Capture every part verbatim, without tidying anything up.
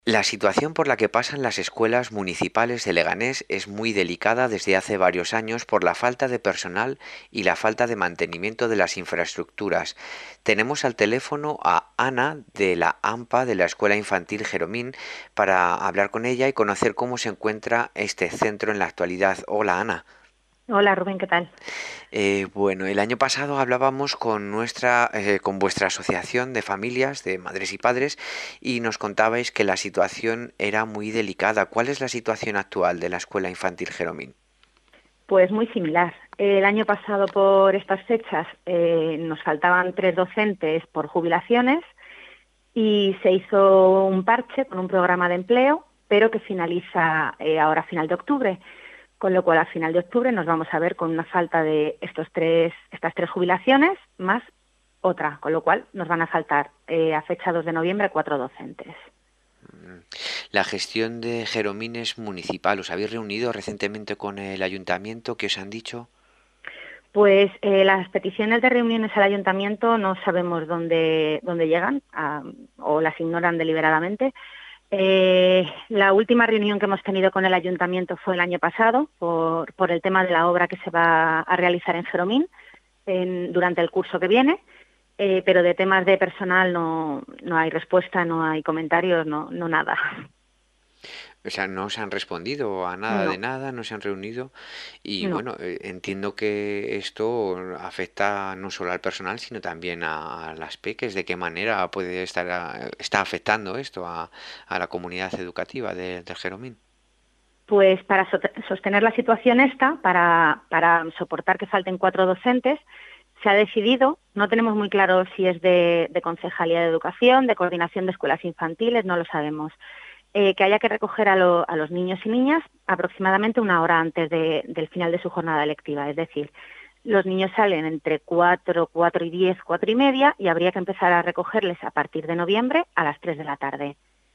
La situación por la que pasan las escuelas municipales de Leganés es muy delicada desde hace varios años por la falta de personal y la falta de mantenimiento de las infraestructuras. Tenemos al teléfono a Ana de la AMPA de la Escuela Infantil Jeromín para hablar con ella y conocer cómo se encuentra este centro en la actualidad. Hola, Ana. Hola Rubén, ¿qué tal? Eh, bueno, el año pasado hablábamos con nuestra, eh, con vuestra asociación de familias, de madres y padres, y nos contabais que la situación era muy delicada. ¿Cuál es la situación actual de la Escuela Infantil Jeromín? Pues muy similar. El año pasado por estas fechas eh, nos faltaban tres docentes por jubilaciones y se hizo un parche con un programa de empleo, pero que finaliza eh, ahora a final de octubre, con lo cual a final de octubre nos vamos a ver con una falta de estos tres, estas tres jubilaciones más otra, con lo cual nos van a faltar eh, a fecha dos de noviembre cuatro docentes. La gestión de Jeromín es municipal. ¿Os habéis reunido recientemente con el ayuntamiento? ¿Qué os han dicho? Pues eh, las peticiones de reuniones al ayuntamiento no sabemos dónde, dónde llegan ah, o las ignoran deliberadamente. Eh, la última reunión que hemos tenido con el ayuntamiento fue el año pasado por, por el tema de la obra que se va a realizar en Feromín en- durante el curso que viene, eh, pero de temas de personal no, no hay respuesta, no hay comentarios, no, no nada. O sea, no se han respondido a nada de No, nada, no se han reunido y no. bueno, eh, entiendo que esto afecta no solo al personal, sino también a, a las peques. ¿De qué manera puede estar a- está afectando esto a, a la comunidad educativa de, del Jeromín? Pues para so- sostener la situación esta, para, para soportar que falten cuatro docentes, se ha decidido, no tenemos muy claro si es de, de Concejalía de Educación, de Coordinación de Escuelas Infantiles, no lo sabemos, eh, que haya que recoger a, lo- a los niños y niñas aproximadamente una hora antes de- del final de su jornada lectiva. Es decir, los niños salen entre cuatro, cuatro y diez, cuatro y media y habría que empezar a recogerles a partir de noviembre a las tres de la tarde.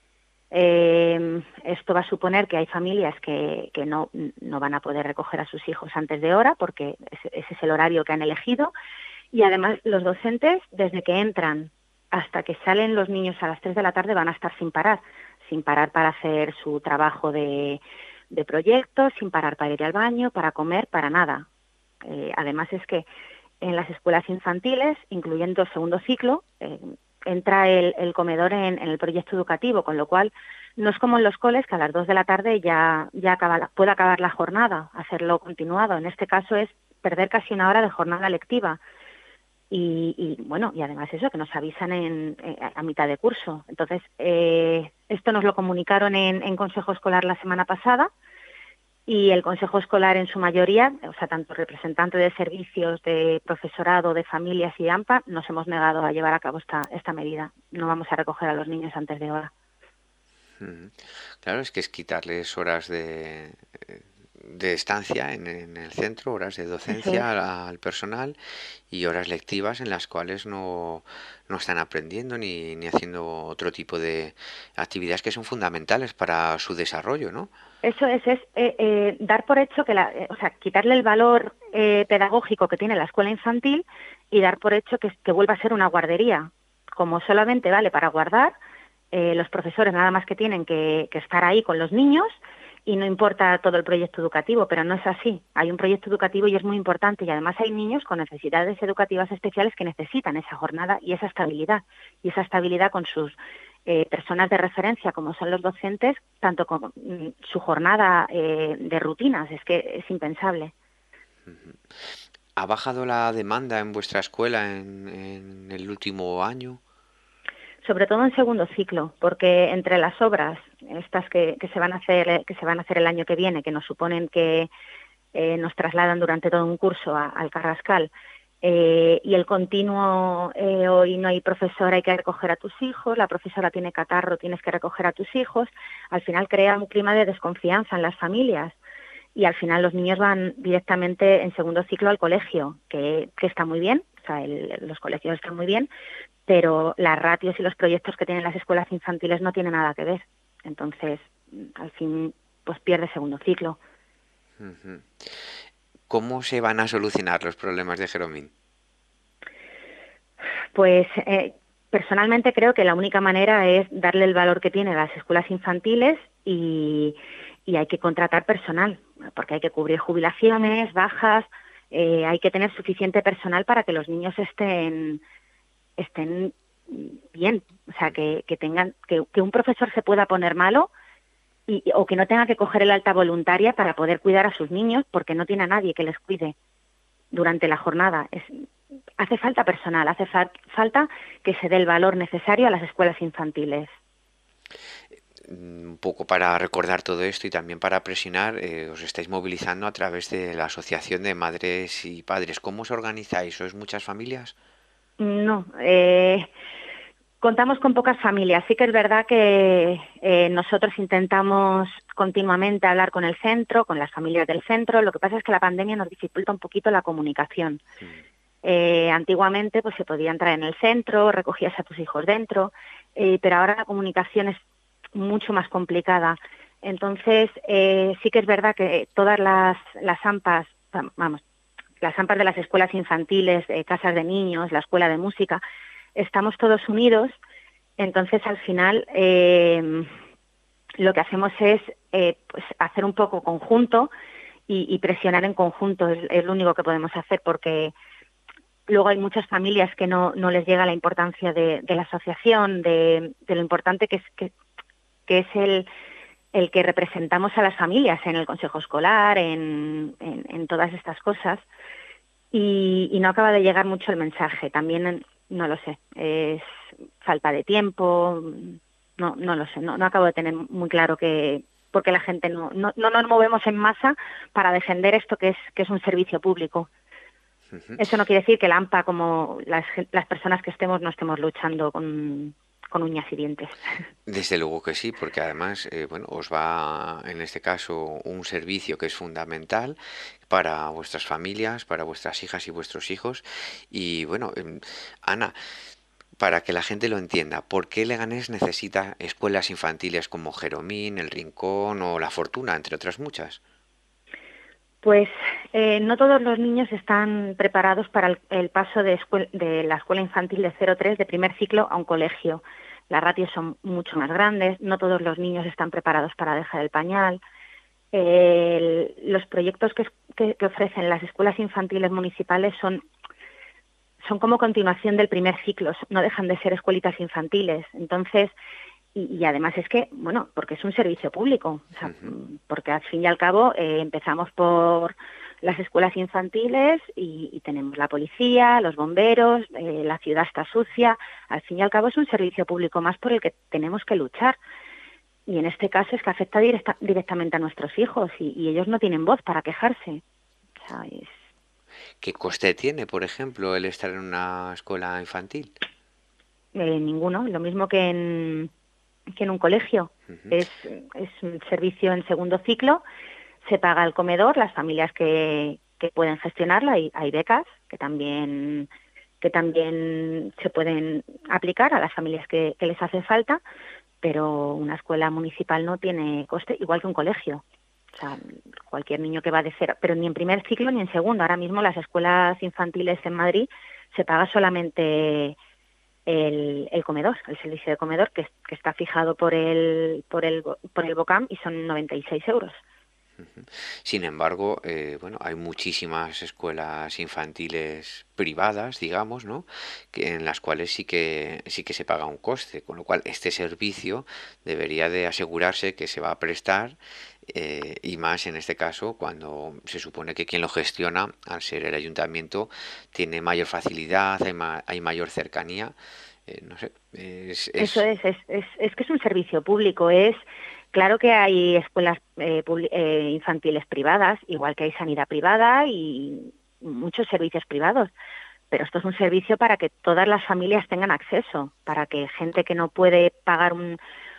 Eh, esto va a suponer que hay familias que, que no, no van a poder recoger a sus hijos antes de hora porque ese, ese es el horario que han elegido y además los docentes desde que entran hasta que salen los niños a las tres de la tarde van a estar sin parar, sin parar para hacer su trabajo de, de proyectos, sin parar para ir al baño, para comer, para nada. Eh, además es que en las escuelas infantiles, incluyendo segundo ciclo, eh, entra el, el comedor en, en el proyecto educativo, con lo cual no es como en los coles que a las dos de la tarde ya, ya acaba la- puede acabar la jornada, hacerlo continuado. En este caso es perder casi una hora de jornada lectiva. Y, y, bueno, y además eso, que nos avisan en, eh, a mitad de curso. Entonces, eh, esto nos lo comunicaron en, en Consejo Escolar la semana pasada y el Consejo Escolar en su mayoría, o sea, tanto representantes de servicios, de profesorado, de familias y de AMPA, nos hemos negado a llevar a cabo esta, esta medida. No vamos a recoger a los niños antes de hora. Ujú. Claro, es que es quitarles horas de, de estancia en, en el centro, horas de Eso es. docencia al, al personal y horas lectivas en las cuales no, no están aprendiendo ni, ni haciendo otro tipo de actividades que son fundamentales para su desarrollo, ¿no? Eso es, es eh, eh, dar por hecho que, la, eh, o sea, quitarle el valor eh, pedagógico que tiene la escuela infantil y dar por hecho que, que vuelva a ser una guardería. Como solamente vale para guardar, eh, los profesores nada más que tienen que, que estar ahí con los niños y no importa todo el proyecto educativo, pero no es así. Hay un proyecto educativo y es muy importante y además hay niños con necesidades educativas especiales que necesitan esa jornada y esa estabilidad. Y esa estabilidad con sus eh, personas de referencia como son los docentes, tanto con mm, su jornada eh, de rutinas, es que es impensable. ¿Ha bajado la demanda en vuestra escuela en, en el último año? Sobre todo en segundo ciclo, porque entre las obras, estas que, que se van a hacer, eh, que se van a hacer el año que viene, que nos suponen que eh, nos trasladan durante todo un curso a- al Carrascal, eh, y el continuo, eh, hoy no hay profesora, hay que recoger a tus hijos, la profesora tiene catarro, tienes que recoger a tus hijos, al final crea un clima de desconfianza en las familias y al final los niños van directamente en segundo ciclo al colegio, que, que está muy bien, o sea, el- los colegios están muy bien, pero las ratios y los proyectos que tienen las escuelas infantiles no tienen nada que ver. Entonces, mm, al fin, pues pierde segundo ciclo. Ujú. ¿Cómo se van a solucionar los problemas de Jeromín? Pues eh, Personalmente creo que la única manera es darle el valor que tienen las escuelas infantiles y, y hay que contratar personal, porque hay que cubrir jubilaciones, bajas, eh, hay que tener suficiente personal para que los niños estén estén bien, o sea, que, que tengan que, que un profesor se pueda poner malo y, o que no tenga que coger el alta voluntaria para poder cuidar a sus niños porque no tiene a nadie que les cuide durante la jornada. Es, hace falta personal, hace fa falta que se dé el valor necesario a las escuelas infantiles. Un poco para recordar todo esto y también para presionar, eh, os estáis movilizando a través de la Asociación de Madres y Padres. ¿Cómo os organizáis? ¿Sois muchas familias? No, eh, contamos con pocas familias. Sí que es verdad que eh, nosotros intentamos continuamente hablar con el centro, con las familias del centro. Lo que pasa es que la pandemia nos dificulta un poquito la comunicación. Mm. Eh, antiguamente pues se podía entrar en el centro, recogías a tus hijos dentro, eh, pero ahora la comunicación es mucho más complicada. Entonces, eh, sí que es verdad que todas las, las AMPAs, vamos, las AMPAs de las escuelas infantiles, eh, casas de niños, la escuela de música, estamos todos unidos. Entonces, al final, eh, lo que hacemos es eh, pues hacer un poco conjunto y, y presionar en conjunto. Es, es lo único que podemos hacer, porque luego hay muchas familias que no, no les llega la importancia de, de la asociación, de, de lo importante que es, que, que es el, el que representamos a las familias en el consejo escolar, en, en, en todas estas cosas, y, y no acaba de llegar mucho el mensaje. También, no lo sé, es falta de tiempo, no, no lo sé, no, no acabo de tener muy claro que porque la gente no, no, no nos movemos en masa para defender esto que es, que es un servicio público. Ujú. Eso no quiere decir que la AMPA, como las, las personas que estemos, no estemos luchando con, con uñas y dientes. Desde luego que sí, porque además, eh, bueno, os va en este caso un servicio que es fundamental para vuestras familias, para vuestras hijas y vuestros hijos. Y bueno, em, Ana, para que la gente lo entienda, ¿por qué Leganés necesita escuelas infantiles como Jeromín, El Rincón o La Fortuna, entre otras muchas? Pues eh, no todos los niños están preparados para el, el paso de, de la escuela infantil de cero tres de primer ciclo a un colegio. Las ratios son mucho más grandes, no todos los niños están preparados para dejar el pañal. Eh, el, los proyectos que, que, que ofrecen las escuelas infantiles municipales son, son como continuación del primer ciclo, no dejan de ser escuelitas infantiles. Entonces, Y, y además es que, bueno, porque es un servicio público, o sea, Ujú. porque al fin y al cabo eh, empezamos por las escuelas infantiles y, y tenemos la policía, los bomberos, eh, la ciudad está sucia. Al fin y al cabo es un servicio público más por el que tenemos que luchar. Y en este caso es que afecta directa, directamente a nuestros hijos y, y ellos no tienen voz para quejarse. O sea, es, ¿Qué coste tiene, por ejemplo, el estar en una escuela infantil? eh, ninguno, lo mismo que en, que en un colegio. Ujú. Es, es un servicio en segundo ciclo. Se paga el comedor, las familias que, que pueden gestionarlo, hay, hay becas que también que también se pueden aplicar a las familias que, que les hace falta, pero una escuela municipal no tiene coste, igual que un colegio. O sea, cualquier niño que va de cero, pero ni en primer ciclo ni en segundo. Ahora mismo las escuelas infantiles en Madrid se paga solamente el, el comedor, el servicio de comedor, que, que está fijado por el, por el, por el BOCAM y son noventa y seis euros. Sin embargo, eh, bueno, hay muchísimas escuelas infantiles privadas, digamos, ¿no? Que en las cuales sí que sí que se paga un coste, con lo cual este servicio debería de asegurarse que se va a prestar eh, y más en este caso cuando se supone que quien lo gestiona, al ser el ayuntamiento, tiene mayor facilidad, hay, ma- hay mayor cercanía, eh, no sé, es, Eso es es, es, es, es que es un servicio público. Es claro que hay escuelas eh, publi- eh, infantiles privadas, igual que hay sanidad privada y muchos servicios privados, pero esto es un servicio para que todas las familias tengan acceso, para que gente que no puede pagar un,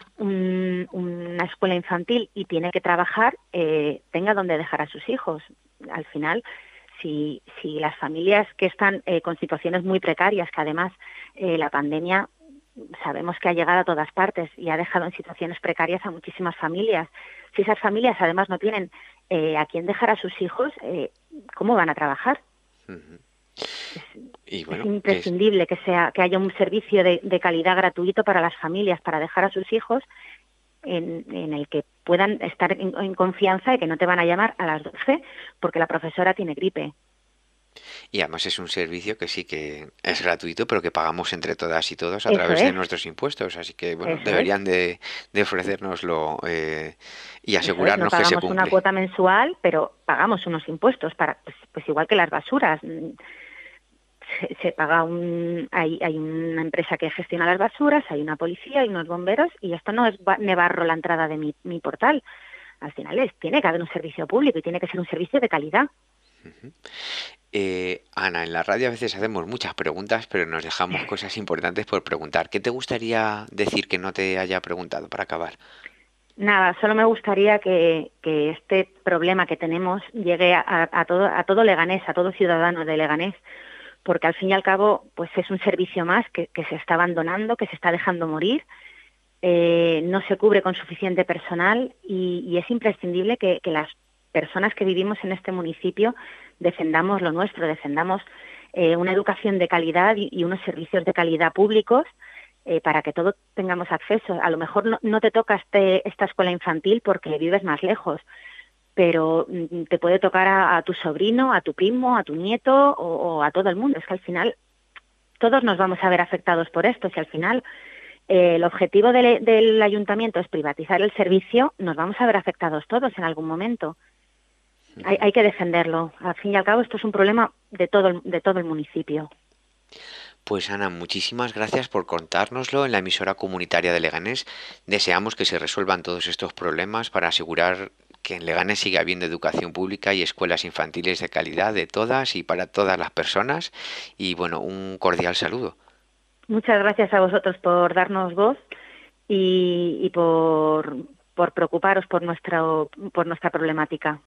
un- una escuela infantil y tiene que trabajar eh, tenga donde dejar a sus hijos. Al final, si, si las familias que están eh, con situaciones muy precarias, que además eh, la pandemia sabemos que ha llegado a todas partes y ha dejado en situaciones precarias a muchísimas familias. Si esas familias además no tienen eh, a quién dejar a sus hijos, eh, ¿cómo van a trabajar? ujú. Y Es bueno, que es, imprescindible que sea que haya un servicio de, de calidad gratuito para las familias, para dejar a sus hijos en, en el que puedan estar en, en confianza y que no te van a llamar a las doce porque la profesora tiene gripe. y además es un servicio que sí que es gratuito, pero que pagamos entre todas y todos a Eso través de es, nuestros impuestos. Así que, bueno, eso es, deberían de, de ofrecérnoslo eh, y eso es. No asegurarnos que se pagamos una cumple. cuota mensual, pero pagamos unos impuestos para, pues, pues igual que las basuras. Mm, Se, se paga un, hay, hay una empresa que gestiona las basuras, hay una policía, hay unos bomberos y esto no es ba- me barro la entrada de mi, mi portal. Al final es, tiene que haber un servicio público y tiene que ser un servicio de calidad. Eh, Ana, en la radio a veces hacemos muchas preguntas, pero nos dejamos cosas importantes por preguntar. ¿Qué te gustaría decir que no te haya preguntado para acabar? Nada, solo me gustaría que, que este problema que tenemos llegue a, a todo, a todo Leganés, a todo ciudadano de Leganés, porque al fin y al cabo pues es un servicio más que, que se está abandonando, que se está dejando morir, eh, no se cubre con suficiente personal y, y es imprescindible que, que las personas que vivimos en este municipio defendamos lo nuestro, defendamos eh, una educación de calidad y, y unos servicios de calidad públicos eh, para que todos tengamos acceso. A lo mejor no, no te toca este, esta escuela infantil porque vives más lejos, pero mm, te puede tocar a, a tu sobrino, a tu primo, a tu nieto o, o a todo el mundo. Es que al final todos nos vamos a ver afectados por esto. Si al final eh, el objetivo del, del ayuntamiento es privatizar el servicio, nos vamos a ver afectados todos en algún momento. Hay, hay que defenderlo. Al fin y al cabo, esto es un problema de todo el, de todo el municipio. Pues Ana, muchísimas gracias por contárnoslo en la emisora comunitaria de Leganés. Deseamos que se resuelvan todos estos problemas para asegurar que en Leganés siga habiendo educación pública y escuelas infantiles de calidad de todas y para todas las personas. Y bueno, un cordial saludo. Muchas gracias a vosotros por darnos voz y, y por, por preocuparos por, nuestro, por nuestra problemática.